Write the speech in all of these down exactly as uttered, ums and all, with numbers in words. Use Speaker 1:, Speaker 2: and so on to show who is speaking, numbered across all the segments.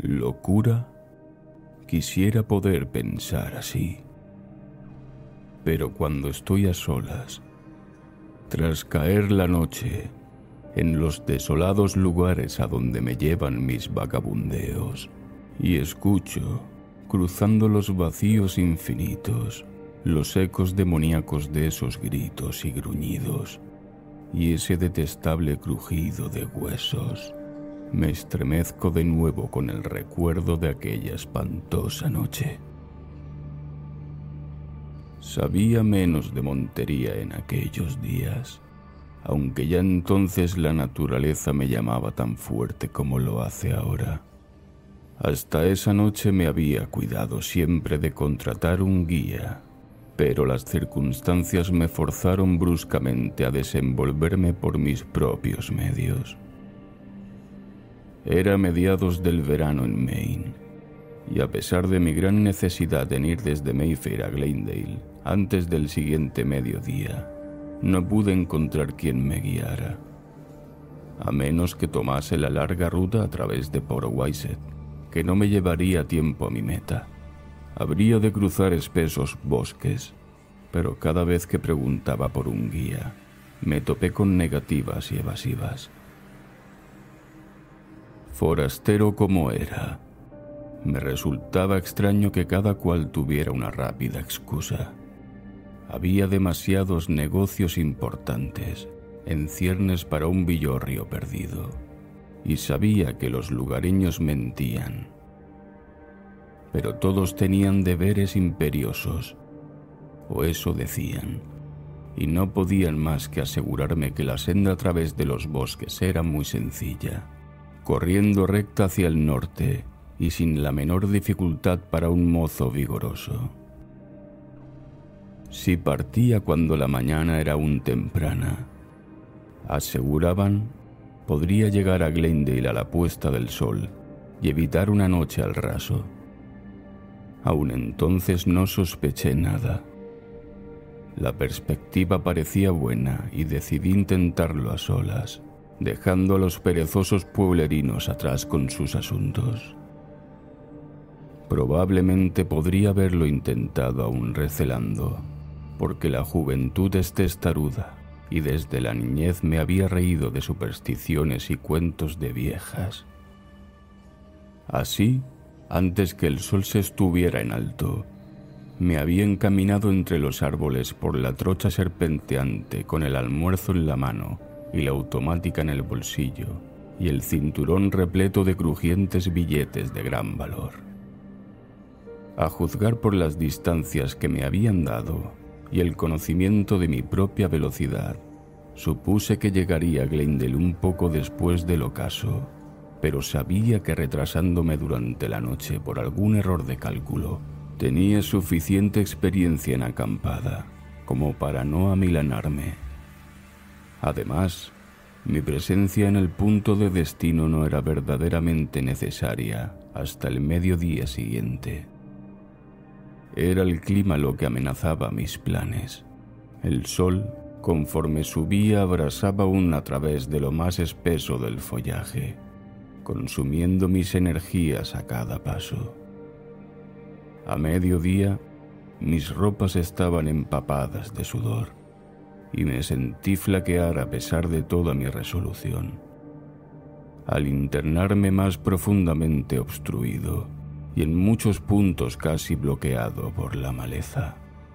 Speaker 1: ¿Locura? Quisiera poder pensar así. Pero cuando estoy a solas, tras caer la noche, en los desolados lugares a donde me llevan mis vagabundeos, y escucho, cruzando los vacíos infinitos, los ecos demoníacos de esos gritos y gruñidos, y ese detestable crujido de huesos, me estremezco de nuevo con el recuerdo de aquella espantosa noche. Sabía menos de montería en aquellos días, aunque ya entonces la naturaleza me llamaba tan fuerte como lo hace ahora. Hasta esa noche me había cuidado siempre de contratar un guía, pero las circunstancias me forzaron bruscamente a desenvolverme por mis propios medios. Era mediados del verano en Maine, y a pesar de mi gran necesidad en ir desde Mayfair a Glendale antes del siguiente mediodía, no pude encontrar quien me guiara, a menos que tomase la larga ruta a través de Powyshet, que no me llevaría tiempo a mi meta. Habría de cruzar espesos bosques, pero cada vez que preguntaba por un guía, me topé con negativas y evasivas. Forastero como era, me resultaba extraño que cada cual tuviera una rápida excusa. Había demasiados negocios importantes en ciernes para un villorrio perdido, y sabía que los lugareños mentían. Pero todos tenían deberes imperiosos, o eso decían, y no podían más que asegurarme que la senda a través de los bosques era muy sencilla, corriendo recta hacia el norte y sin la menor dificultad para un mozo vigoroso. Si partía cuando la mañana era aún temprana, aseguraban, podría llegar a Glendale a la puesta del sol y evitar una noche al raso. Aún entonces no sospeché nada. La perspectiva parecía buena y decidí intentarlo a solas, dejando a los perezosos pueblerinos atrás con sus asuntos. Probablemente podría haberlo intentado aún recelando, porque la juventud es testaruda y desde la niñez me había reído de supersticiones y cuentos de viejas. Así, antes que el sol se estuviera en alto, me había encaminado entre los árboles por la trocha serpenteante con el almuerzo en la mano y la automática en el bolsillo y el cinturón repleto de crujientes billetes de gran valor. A juzgar por las distancias que me habían dado y el conocimiento de mi propia velocidad, supuse que llegaría a Glendale un poco después del ocaso, pero sabía que retrasándome durante la noche por algún error de cálculo, tenía suficiente experiencia en acampada como para no amilanarme. Además, mi presencia en el punto de destino no era verdaderamente necesaria hasta el mediodía siguiente. Era el clima lo que amenazaba mis planes. El sol, conforme subía, abrasaba aún a través de lo más espeso del follaje, consumiendo mis energías a cada paso. A mediodía, mis ropas estaban empapadas de sudor, y me sentí flaquear a pesar de toda mi resolución. Al internarme más profundamente obstruido, y en muchos puntos casi bloqueado por la maleza.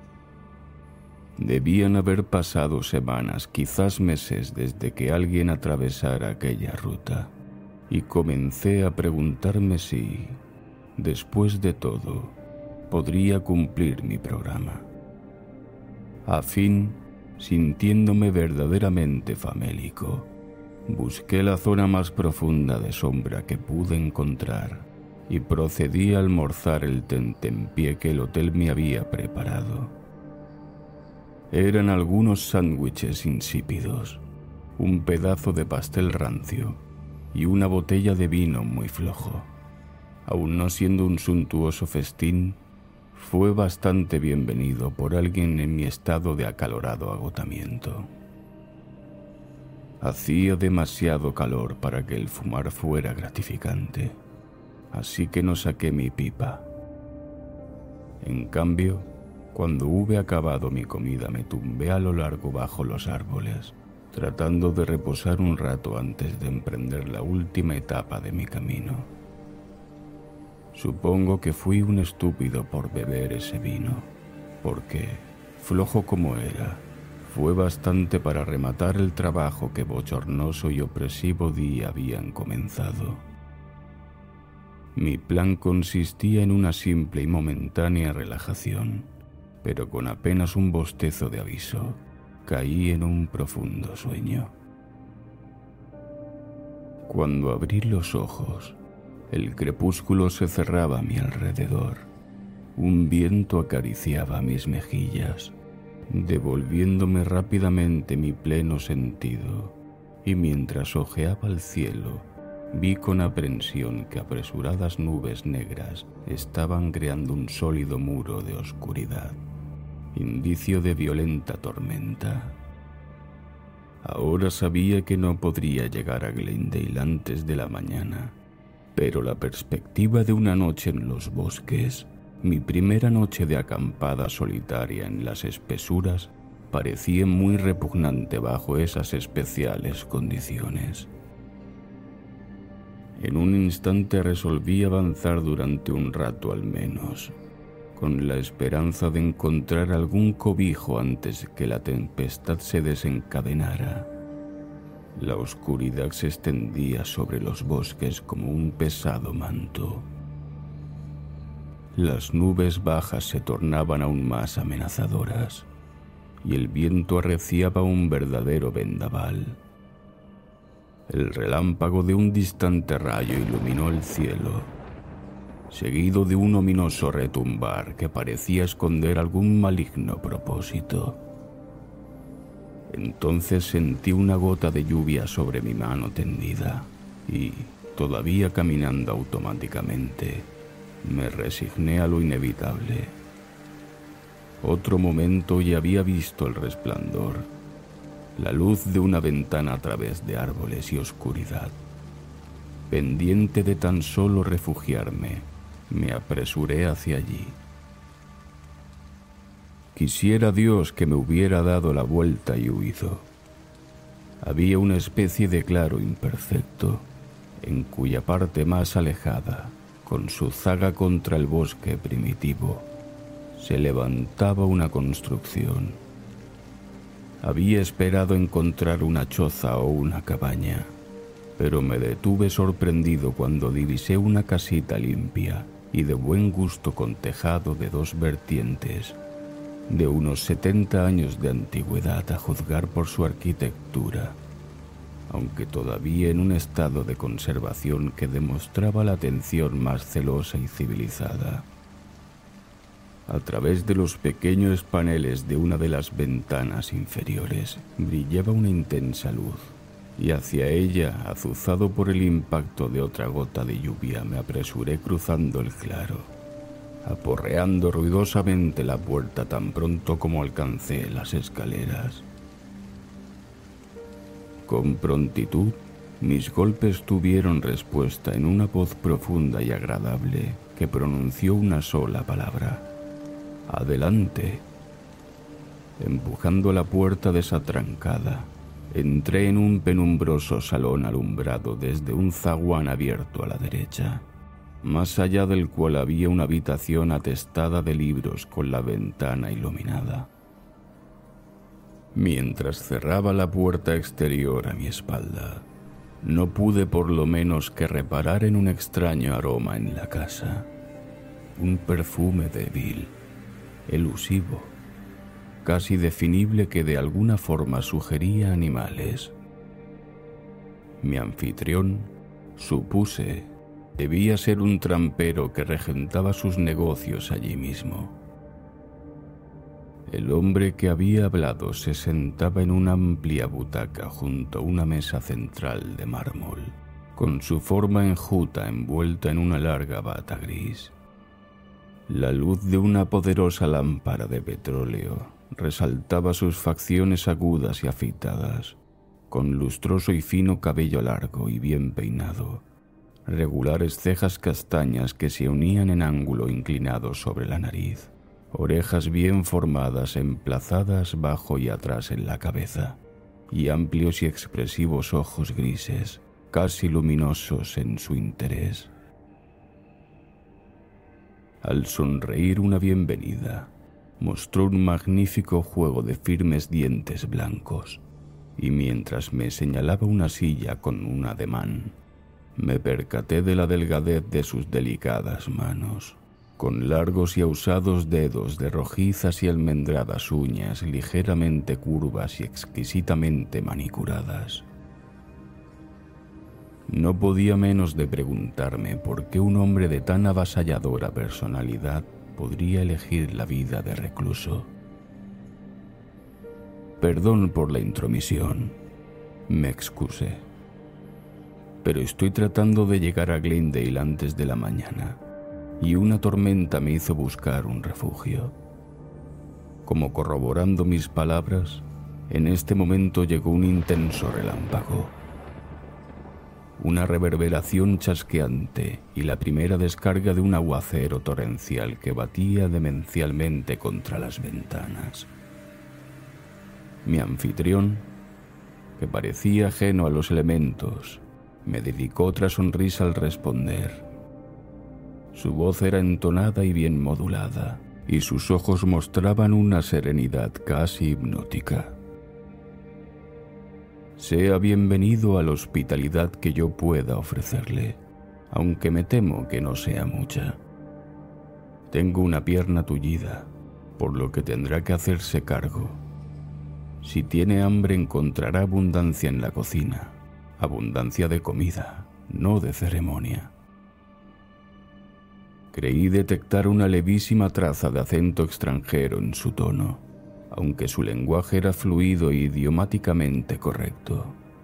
Speaker 1: Debían haber pasado semanas, quizás meses, desde que alguien atravesara aquella ruta, y comencé a preguntarme si, después de todo, podría cumplir mi programa. A fin, sintiéndome verdaderamente famélico, busqué la zona más profunda de sombra que pude encontrar y procedí a almorzar el tentempié que el hotel me había preparado. Eran algunos sándwiches insípidos, un pedazo de pastel rancio y una botella de vino muy flojo. Aun no siendo un suntuoso festín, fue bastante bienvenido por alguien en mi estado de acalorado agotamiento. Hacía demasiado calor para que el fumar fuera gratificante. así que no saqué mi pipa. En cambio, cuando hube acabado mi comida me tumbé a lo largo bajo los árboles, tratando de reposar un rato antes de emprender la última etapa de mi camino. Supongo que fui un estúpido por beber ese vino, porque, flojo como era, fue bastante para rematar el trabajo que bochornoso y opresivo día habían comenzado. Mi plan consistía en una simple y momentánea relajación, pero con apenas un bostezo de aviso, caí en un profundo sueño. Cuando abrí los ojos, el crepúsculo se cerraba a mi alrededor. Un viento acariciaba mis mejillas, devolviéndome rápidamente mi pleno sentido, y mientras ojeaba el cielo, vi con aprensión que apresuradas nubes negras estaban creando un sólido muro de oscuridad, indicio de violenta tormenta. Ahora sabía que no podría llegar a Glendale antes de la mañana, pero la perspectiva de una noche en los bosques, mi primera noche de acampada solitaria en las espesuras, parecía muy repugnante bajo esas especiales condiciones. En un instante resolví avanzar durante un rato al menos, con la esperanza de encontrar algún cobijo antes que la tempestad se desencadenara. La oscuridad se extendía sobre los bosques como un pesado manto. Las nubes bajas se tornaban aún más amenazadoras, y el viento arreciaba un verdadero vendaval. El relámpago de un distante rayo iluminó el cielo, seguido de un ominoso retumbar que parecía esconder algún maligno propósito. Entonces sentí una gota de lluvia sobre mi mano tendida y, todavía caminando automáticamente, me resigné a lo inevitable. Otro momento y había visto el resplandor, la luz de una ventana a través de árboles y oscuridad. Pendiente de tan solo refugiarme, me apresuré hacia allí. Quisiera Dios que me hubiera dado la vuelta y huido. Había una especie de claro imperfecto, en cuya parte más alejada, con su zaga contra el bosque primitivo, se levantaba una construcción. Había esperado encontrar una choza o una cabaña, pero me detuve sorprendido cuando divisé una casita limpia y de buen gusto con tejado de dos vertientes, de unos setenta años de antigüedad a juzgar por su arquitectura, aunque todavía en un estado de conservación que demostraba la atención más celosa y civilizada. A través de los pequeños paneles de una de las ventanas inferiores brillaba una intensa luz, y hacia ella, azuzado por el impacto de otra gota de lluvia, me apresuré cruzando el claro, aporreando ruidosamente la puerta tan pronto como alcancé las escaleras. Con prontitud, mis golpes tuvieron respuesta en una voz profunda y agradable que pronunció una sola palabra: «Adelante». Empujando la puerta desatrancada, entré en un penumbroso salón alumbrado desde un zaguán abierto a la derecha, más allá del cual había una habitación atestada de libros con la ventana iluminada. Mientras cerraba la puerta exterior a mi espalda, no pude por lo menos que reparar en un extraño aroma en la casa, un perfume débil, elusivo, casi definible, que de alguna forma sugería animales. Mi anfitrión, supuse, debía ser un trampero que regentaba sus negocios allí mismo. El hombre que había hablado se sentaba en una amplia butaca junto a una mesa central de mármol, con su forma enjuta envuelta en una larga bata gris. La luz de una poderosa lámpara de petróleo resaltaba sus facciones agudas y afeitadas, con lustroso y fino cabello largo y bien peinado, regulares cejas castañas que se unían en ángulo inclinado sobre la nariz, orejas bien formadas emplazadas bajo y atrás en la cabeza, y amplios y expresivos ojos grises, casi luminosos en su interés. Al sonreír una bienvenida, mostró un magnífico juego de firmes dientes blancos, y mientras me señalaba una silla con un ademán, me percaté de la delgadez de sus delicadas manos, con largos y ahusados dedos de rojizas y almendradas uñas ligeramente curvas y exquisitamente manicuradas. No podía menos de preguntarme por qué un hombre de tan avasalladora personalidad podría elegir la vida de recluso. Perdón por la intromisión, me excusé, pero estoy tratando de llegar a Glendale antes de la mañana, y una tormenta me hizo buscar un refugio. Como corroborando mis palabras, en este momento llegó un intenso relámpago, una reverberación chasqueante y la primera descarga de un aguacero torrencial que batía demencialmente contra las ventanas. Mi anfitrión, que parecía ajeno a los elementos, me dedicó otra sonrisa al responder. Su voz era entonada y bien modulada, y sus ojos mostraban una serenidad casi hipnótica. Sea bienvenido a la hospitalidad que yo pueda ofrecerle, aunque me temo que no sea mucha. Tengo una pierna tullida, por lo que tendrá que hacerse cargo. Si tiene hambre encontrará abundancia en la cocina, abundancia de comida, no de ceremonia. Creí detectar una levísima traza de acento extranjero en su tono, aunque su lenguaje era fluido e idiomáticamente correcto.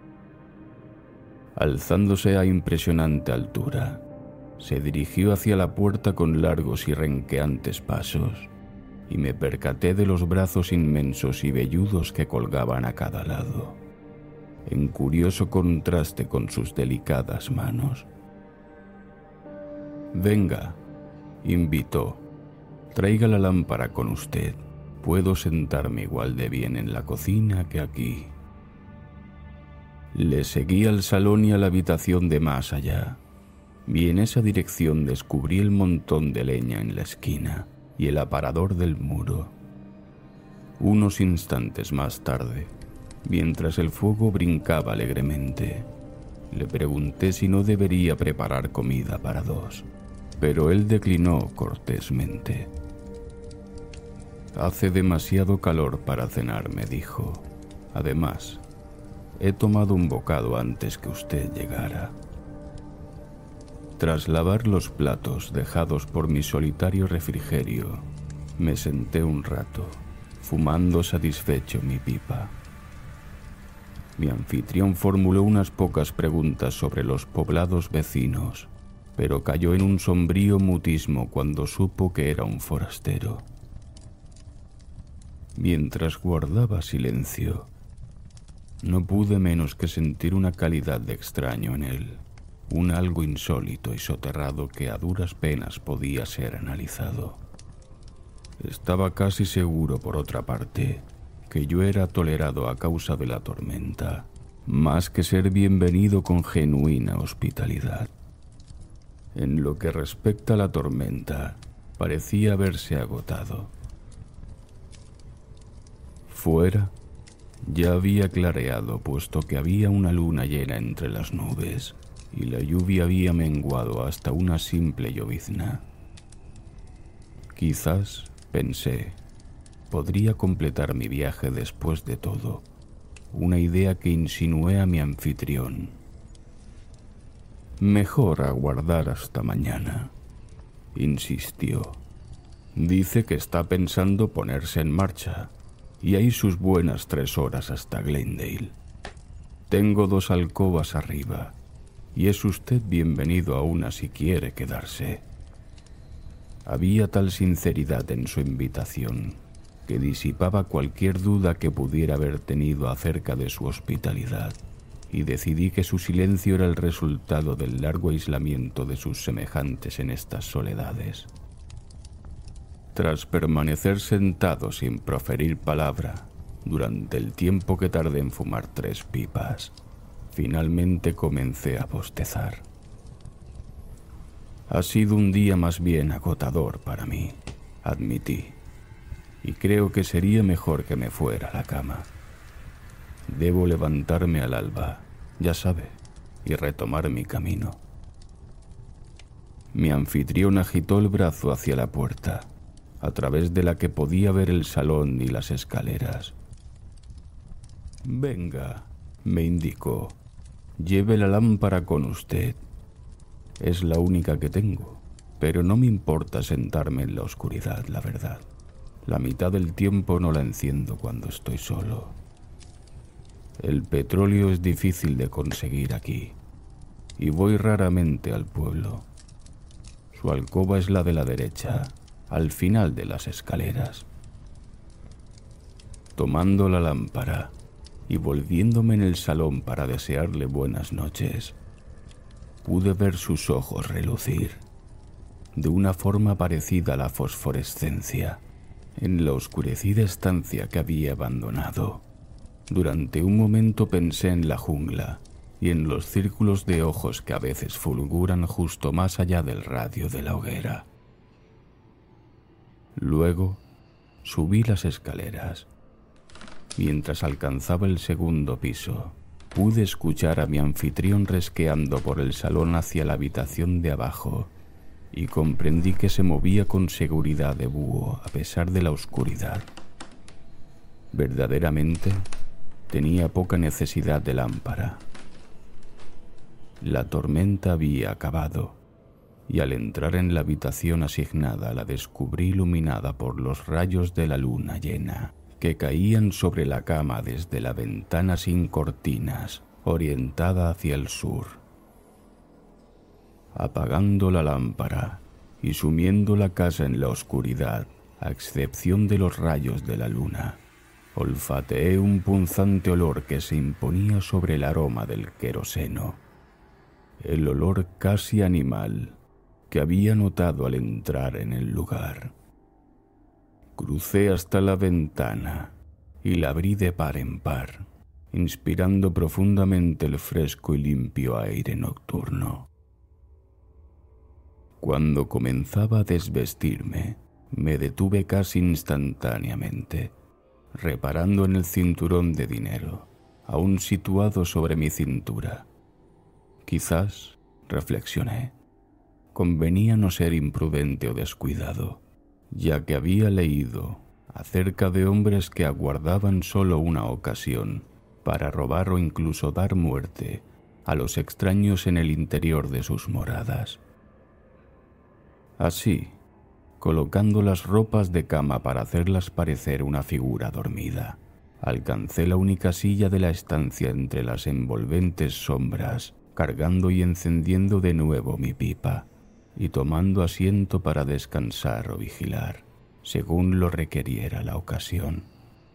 Speaker 1: Alzándose a impresionante altura, se dirigió hacia la puerta con largos y renqueantes pasos, y me percaté de los brazos inmensos y velludos que colgaban a cada lado, en curioso contraste con sus delicadas manos. «Venga», invitó, «traiga la lámpara con usted. Puedo sentarme igual de bien en la cocina que aquí». Le seguí al salón y a la habitación de más allá, y en esa dirección descubrí el montón de leña en la esquina y el aparador del muro. Unos instantes más tarde, mientras el fuego brincaba alegremente, le pregunté si no debería preparar comida para dos, pero él declinó cortésmente. «Hace demasiado calor para cenar», me dijo. «Además, he tomado un bocado antes que usted llegara». Tras lavar los platos dejados por mi solitario refrigerio, me senté un rato, fumando satisfecho mi pipa. Mi anfitrión formuló unas pocas preguntas sobre los poblados vecinos, pero cayó en un sombrío mutismo cuando supo que era un forastero. Mientras guardaba silencio, no pude menos que sentir una calidad de extraño en él, un algo insólito y soterrado que a duras penas podía ser analizado. Estaba casi seguro, por otra parte, que yo era tolerado a causa de la tormenta, más que ser bienvenido con genuina hospitalidad. En lo que respecta a la tormenta, parecía haberse agotado. Fuera, ya había clareado, puesto que había una luna llena entre las nubes, y la lluvia había menguado hasta una simple llovizna. Quizás, pensé, podría completar mi viaje después de todo, una idea que insinué a mi anfitrión. «Mejor aguardar hasta mañana», insistió. «Dice que está pensando ponerse en marcha, y hay sus buenas tres horas hasta Glendale. Tengo dos alcobas arriba, y es usted bienvenido a una si quiere quedarse». Había tal sinceridad en su invitación que disipaba cualquier duda que pudiera haber tenido acerca de su hospitalidad, y decidí que su silencio era el resultado del largo aislamiento de sus semejantes en estas soledades. Tras permanecer sentado sin proferir palabra durante el tiempo que tardé en fumar tres pipas, finalmente comencé a bostezar. Ha sido un día más bien agotador para mí, admití, y creo que sería mejor que me fuera a la cama. Debo levantarme al alba, ya sabe, y retomar mi camino. Mi anfitrión agitó el brazo hacia la puerta, a través de la que podía ver el salón y las escaleras. «Venga», me indicó, «lleve la lámpara con usted. Es la única que tengo, pero no me importa sentarme en la oscuridad, la verdad. La mitad del tiempo no la enciendo cuando estoy solo. El petróleo es difícil de conseguir aquí, y voy raramente al pueblo. Su alcoba es la de la derecha, al final de las escaleras». Tomando la lámpara y volviéndome en el salón para desearle buenas noches, pude ver sus ojos relucir, de una forma parecida a la fosforescencia, en la oscurecida estancia que había abandonado. Durante un momento pensé en la jungla y en los círculos de ojos que a veces fulguran justo más allá del radio de la hoguera. Luego subí las escaleras. Mientras alcanzaba el segundo piso, pude escuchar a mi anfitrión resqueando por el salón hacia la habitación de abajo y comprendí que se movía con seguridad de búho a pesar de la oscuridad. Verdaderamente, tenía poca necesidad de lámpara. La tormenta había acabado y al entrar en la habitación asignada la descubrí iluminada por los rayos de la luna llena que caían sobre la cama desde la ventana sin cortinas, orientada hacia el sur. Apagando la lámpara y sumiendo la casa en la oscuridad, a excepción de los rayos de la luna, olfateé un punzante olor que se imponía sobre el aroma del queroseno, el olor casi animal que había notado al entrar en el lugar. Crucé hasta la ventana y la abrí de par en par, inspirando profundamente el fresco y limpio aire nocturno. Cuando comenzaba a desvestirme, me detuve casi instantáneamente, reparando en el cinturón de dinero, aún situado sobre mi cintura. Quizás, reflexioné, convenía no ser imprudente o descuidado, ya que había leído acerca de hombres que aguardaban solo una ocasión para robar o incluso dar muerte a los extraños en el interior de sus moradas. Así, colocando las ropas de cama para hacerlas parecer una figura dormida, alcancé la única silla de la estancia entre las envolventes sombras, cargando y encendiendo de nuevo mi pipa y tomando asiento para descansar o vigilar, según lo requiriera la ocasión.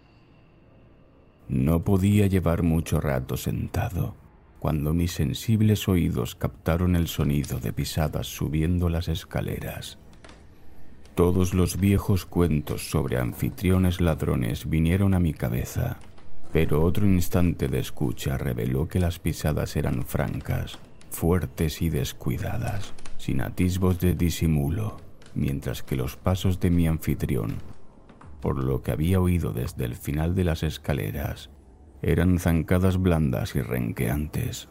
Speaker 1: No podía llevar mucho rato sentado, cuando mis sensibles oídos captaron el sonido de pisadas subiendo las escaleras. Todos los viejos cuentos sobre anfitriones ladrones vinieron a mi cabeza, pero otro instante de escucha reveló que las pisadas eran francas, fuertes y descuidadas, sin atisbos de disimulo, mientras que los pasos de mi anfitrión, por lo que había oído desde el final de las escaleras, eran zancadas blandas y renqueantes.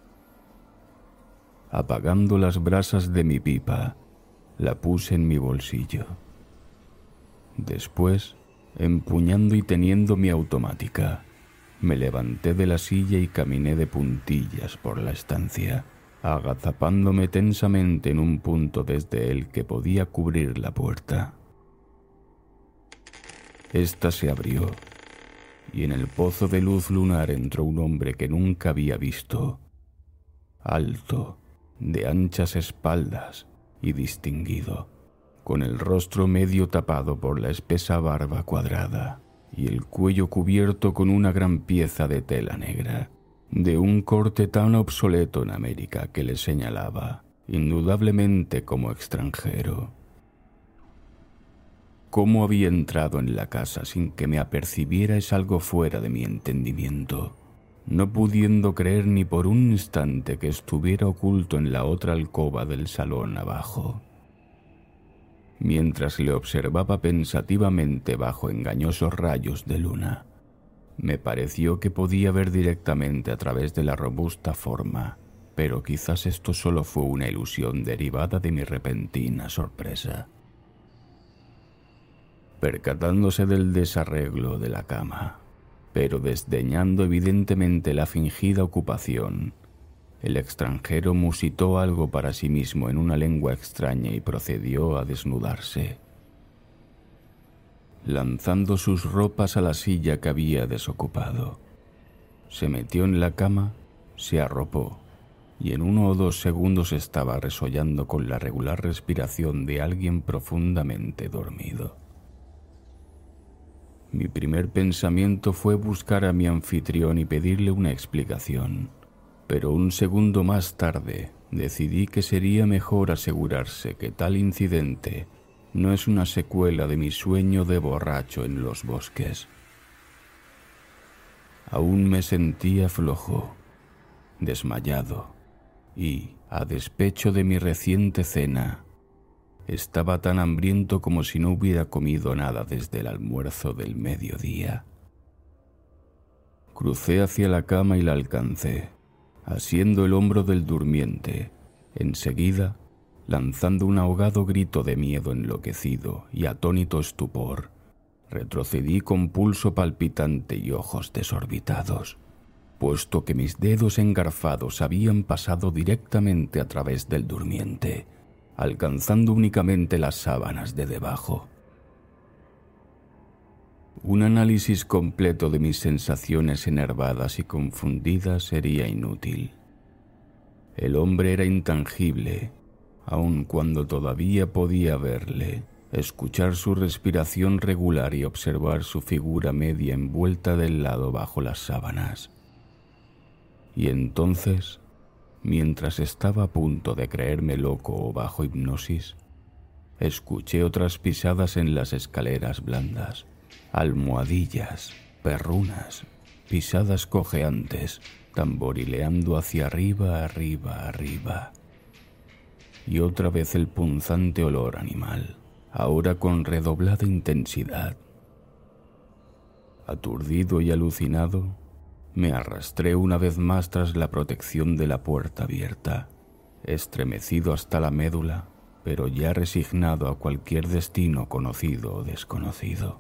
Speaker 1: Apagando las brasas de mi pipa, la puse en mi bolsillo. Después, empuñando y teniendo mi automática, me levanté de la silla y caminé de puntillas por la estancia, agazapándome tensamente en un punto desde el que podía cubrir la puerta. Esta se abrió, y en el pozo de luz lunar entró un hombre que nunca había visto, alto, de anchas espaldas y distinguido, con el rostro medio tapado por la espesa barba cuadrada y el cuello cubierto con una gran pieza de tela negra. de un corte tan obsoleto en América que le señalaba, indudablemente como extranjero. Cómo había entrado en la casa sin que me apercibiera es algo fuera de mi entendimiento, no pudiendo creer ni por un instante que estuviera oculto en la otra alcoba del salón abajo. Mientras le observaba pensativamente bajo engañosos rayos de luna, me pareció que podía ver directamente a través de la robusta forma, pero quizás esto solo fue una ilusión derivada de mi repentina sorpresa. Percatándose del desarreglo de la cama, pero desdeñando evidentemente la fingida ocupación, el extranjero musitó algo para sí mismo en una lengua extraña y procedió a desnudarse. Lanzando sus ropas a la silla que había desocupado, se metió en la cama, se arropó y en uno o dos segundos estaba resollando con la regular respiración de alguien profundamente dormido. Mi primer pensamiento fue buscar a mi anfitrión y pedirle una explicación, pero un segundo más tarde decidí que sería mejor asegurarse que tal incidente no es una secuela de mi sueño de borracho en los bosques. Aún me sentía flojo, desmayado, y, a despecho de mi reciente cena, estaba tan hambriento como si no hubiera comido nada desde el almuerzo del mediodía. Crucé hacia la cama y la alcancé, asiendo el hombro del durmiente. Enseguida, lanzando un ahogado grito de miedo enloquecido y atónito estupor, retrocedí con pulso palpitante y ojos desorbitados, puesto que mis dedos engarzados habían pasado directamente a través del durmiente, alcanzando únicamente las sábanas de debajo. Un análisis completo de mis sensaciones enervadas y confundidas sería inútil. El hombre era intangible, aun cuando todavía podía verle, escuchar su respiración regular y observar su figura media envuelta del lado bajo las sábanas. Y entonces, mientras estaba a punto de creerme loco o bajo hipnosis, escuché otras pisadas en las escaleras blandas, almohadillas, perrunas, pisadas cojeantes, tamborileando hacia arriba, arriba, arriba. Y otra vez el punzante olor animal, ahora con redoblada intensidad. Aturdido y alucinado, me arrastré una vez más tras la protección de la puerta abierta, estremecido hasta la médula, pero ya resignado a cualquier destino conocido o desconocido.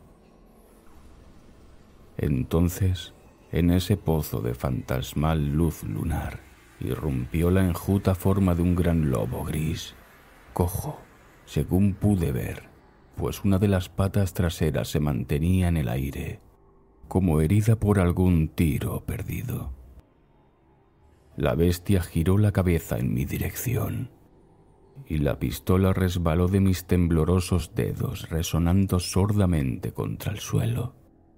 Speaker 1: Entonces, en ese pozo de fantasmal luz lunar, irrumpió la enjuta forma de un gran lobo gris, cojo, según pude ver, pues una de las patas traseras se mantenía en el aire, como herida por algún tiro perdido. La bestia giró la cabeza en mi dirección, y la pistola resbaló de mis temblorosos dedos, resonando sordamente contra el suelo.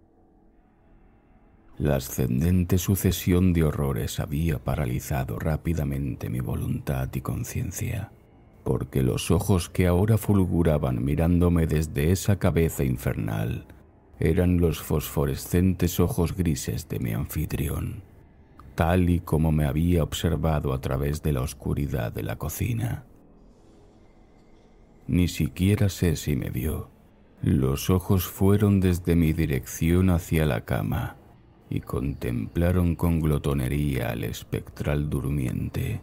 Speaker 1: La ascendente sucesión de horrores había paralizado rápidamente mi voluntad y conciencia, porque los ojos que ahora fulguraban mirándome desde esa cabeza infernal eran los fosforescentes ojos grises de mi anfitrión, tal y como me había observado a través de la oscuridad de la cocina. Ni siquiera sé si me vio. Los ojos fueron desde mi dirección hacia la cama y contemplaron con glotonería al espectral durmiente.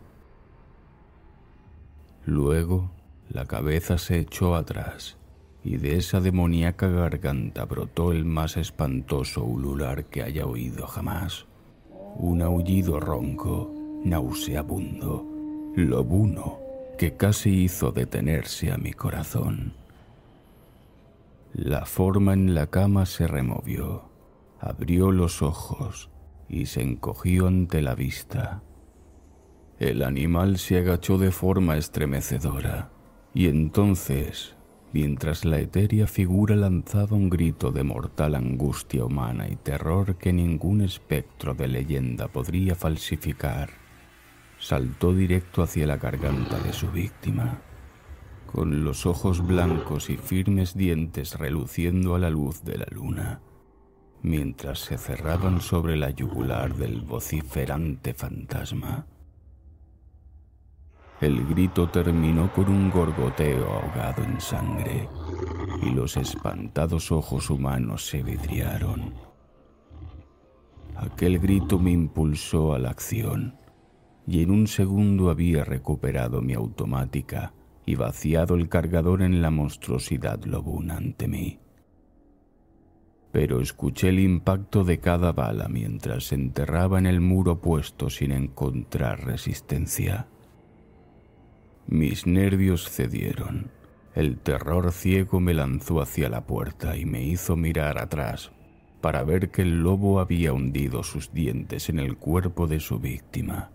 Speaker 1: Luego, la cabeza se echó atrás y de esa demoníaca garganta brotó el más espantoso ulular que haya oído jamás. Un aullido ronco, nauseabundo, lobuno, que casi hizo detenerse a mi corazón. La forma en la cama se removió, abrió los ojos y se encogió ante la vista. El animal se agachó de forma estremecedora y entonces, mientras la etérea figura lanzaba un grito de mortal angustia humana y terror que ningún espectro de leyenda podría falsificar. Saltó directo hacia la garganta de su víctima, con los ojos blancos y firmes dientes reluciendo a la luz de la luna, mientras se cerraban sobre la yugular del vociferante fantasma. El grito terminó con un gorgoteo ahogado en sangre, y los espantados ojos humanos se vidriaron. Aquel grito me impulsó a la acción, y en un segundo había recuperado mi automática y vaciado el cargador en la monstruosidad lobuna ante mí. Pero escuché el impacto de cada bala mientras se enterraba en el muro opuesto sin encontrar resistencia. Mis nervios cedieron. El terror ciego me lanzó hacia la puerta y me hizo mirar atrás para ver que el lobo había hundido sus dientes en el cuerpo de su víctima.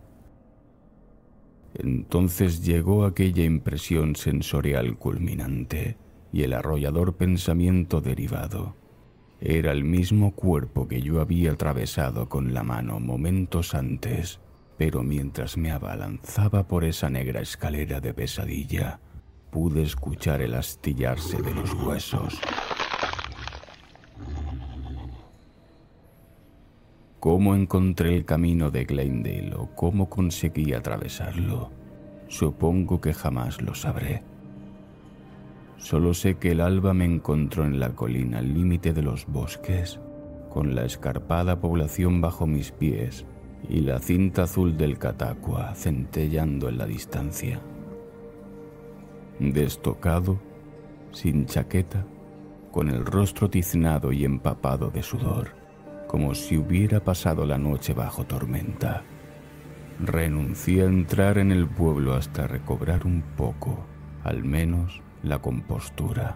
Speaker 1: Entonces llegó aquella impresión sensorial culminante y el arrollador pensamiento derivado. Era el mismo cuerpo que yo había atravesado con la mano momentos antes, pero mientras me abalanzaba por esa negra escalera de pesadilla, pude escuchar el astillarse de los huesos. ¿Cómo encontré el camino de Glendale o cómo conseguí atravesarlo? Supongo que jamás lo sabré. Solo sé que el alba me encontró en la colina al límite de los bosques, con la escarpada población bajo mis pies y la cinta azul del Cataqua centellando en la distancia. Destocado, sin chaqueta, con el rostro tiznado y empapado de sudor, como si hubiera pasado la noche bajo tormenta. Renuncié a entrar en el pueblo hasta recobrar un poco, al menos, la compostura.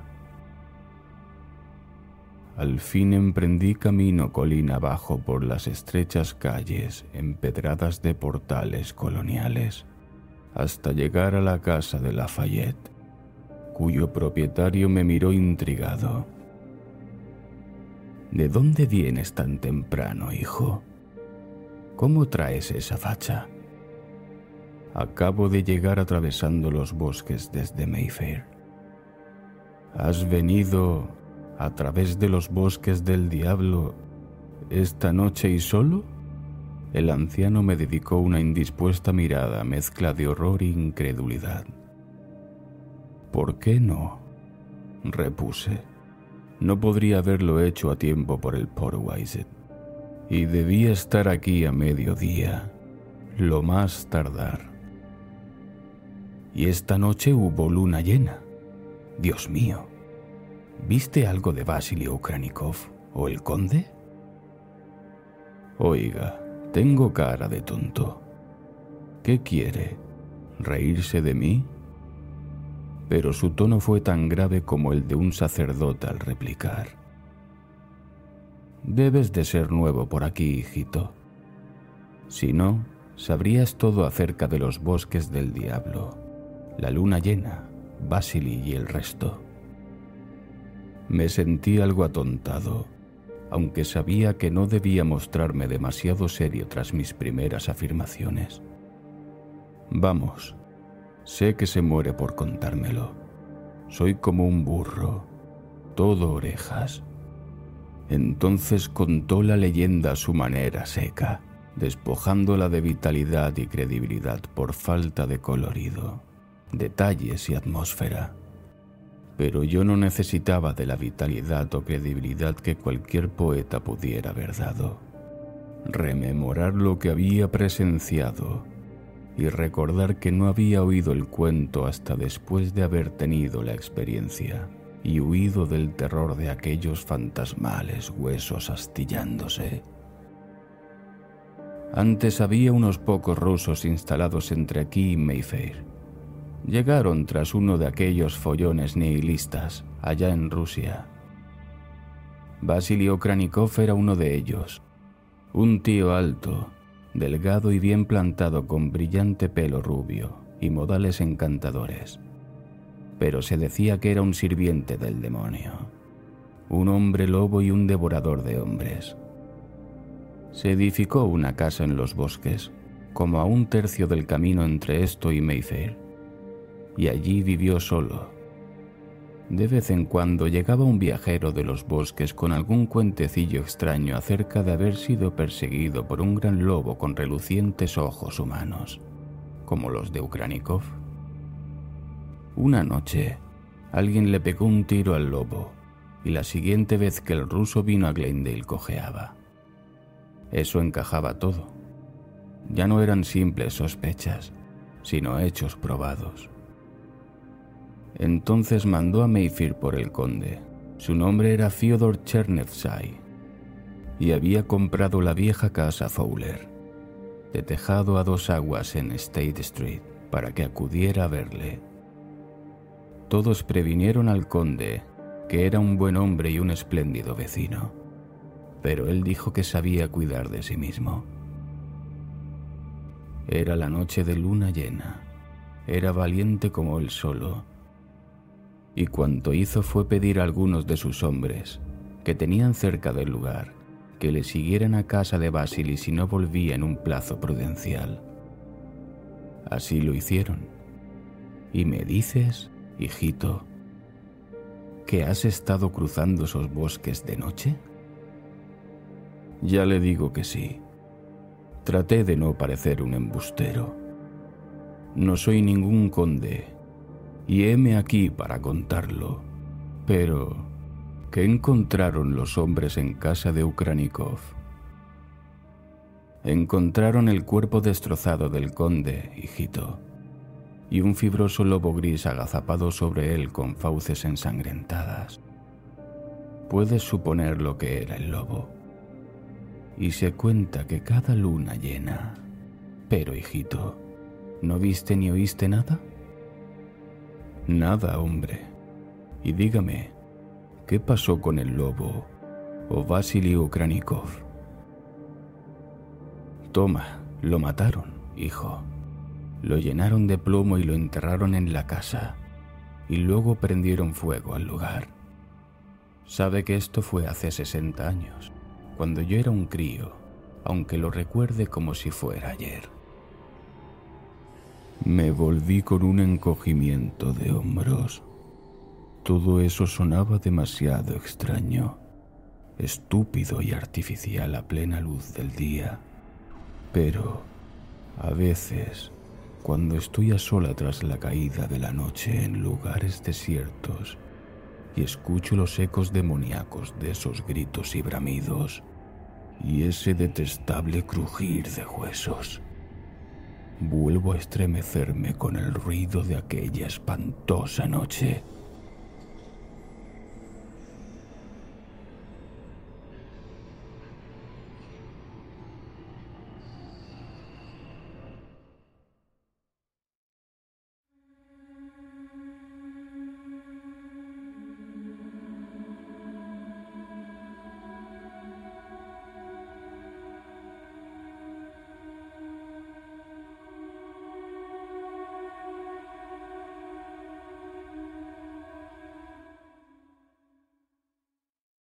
Speaker 1: Al fin emprendí camino colina abajo por las estrechas calles empedradas de portales coloniales, hasta llegar a la casa de Lafayette, cuyo propietario me miró intrigado. ¿De dónde vienes tan temprano, hijo? ¿Cómo traes esa facha? Acabo de llegar atravesando los bosques desde Mayfair. ¿Has venido a través de los bosques del diablo esta noche y solo? El anciano me dedicó una indispuesta mirada, mezcla de horror e incredulidad. ¿Por qué no?, repuse. No podría haberlo hecho a tiempo por el Portwaiset, y debía estar aquí a mediodía, lo más tardar. Y esta noche hubo luna llena. Dios mío, ¿viste algo de Vasily Okranikov o el conde? Oiga, tengo cara de tonto. ¿Qué quiere? ¿Reírse de mí? Pero su tono fue tan grave como el de un sacerdote al replicar. Debes de ser nuevo por aquí, hijito. Si no, sabrías todo acerca de los bosques del diablo, la luna llena, Vasily y el resto. Me sentí algo atontado, aunque sabía que no debía mostrarme demasiado serio tras mis primeras afirmaciones. Vamos. Sé que se muere por contármelo. Soy como un burro, todo orejas. Entonces contó la leyenda a su manera seca, despojándola de vitalidad y credibilidad por falta de colorido, detalles y atmósfera. Pero yo no necesitaba de la vitalidad o credibilidad que cualquier poeta pudiera haber dado. Rememorar lo que había presenciado y recordar que no había oído el cuento hasta después de haber tenido la experiencia y huido del terror de aquellos fantasmales huesos astillándose. Antes había unos pocos rusos instalados entre aquí y Mayfair. Llegaron tras uno de aquellos follones nihilistas allá en Rusia. Vasily Okranikov era uno de ellos, un tío alto, delgado y bien plantado con brillante pelo rubio y modales encantadores. pero se decía que era un sirviente del demonio, un hombre lobo y un devorador de hombres. Se edificó una casa en los bosques, como a un tercio del camino entre esto y Mayfair, y allí vivió solo. De vez en cuando llegaba un viajero de los bosques con algún cuentecillo extraño acerca de haber sido perseguido por un gran lobo con relucientes ojos humanos, como los de Ukranikov. Una noche, alguien le pegó un tiro al lobo, y la siguiente vez que el ruso vino a Glendale cojeaba. Eso encajaba todo. Ya no eran simples sospechas, sino hechos probados. Entonces mandó a Mayfair por el conde. Su nombre era Fyodor Chernevsky, y había comprado la vieja casa Fowler, de tejado a dos aguas en State Street, para que acudiera a verle. Todos previnieron al conde, que era un buen hombre y un espléndido vecino, pero él dijo que sabía cuidar de sí mismo. Era la noche de luna llena, era valiente como él solo, y cuanto hizo fue pedir a algunos de sus hombres, que tenían cerca del lugar, que le siguieran a casa de Vasily si no volvía en un plazo prudencial. Así lo hicieron. ¿Y me dices, hijito, que has estado cruzando esos bosques de noche? Ya le digo que sí. Traté de no parecer un embustero. No soy ningún conde, y heme aquí para contarlo. Pero, ¿qué encontraron los hombres en casa de Ukranikov? Encontraron el cuerpo destrozado del conde, hijito, y un fibroso lobo gris agazapado sobre él con fauces ensangrentadas. Puedes suponer lo que era el lobo. Y se cuenta que cada luna llena... Pero, hijito, ¿no viste ni oíste nada? Nada, hombre. Y dígame, ¿qué pasó con el lobo o Vasily Ukranikov? Toma, lo mataron, hijo. Lo llenaron de plomo y lo enterraron en la casa, y luego prendieron fuego al lugar. Sabe que esto fue hace sesenta años, cuando yo era un crío, aunque lo recuerde como si fuera ayer. Me volví con un encogimiento de hombros. Todo eso sonaba demasiado extraño, estúpido y artificial a plena luz del día. Pero, a veces, cuando estoy a sola tras la caída de la noche en lugares desiertos y escucho los ecos demoníacos de esos gritos y bramidos y ese detestable crujir de huesos, vuelvo a estremecerme con el ruido de aquella espantosa noche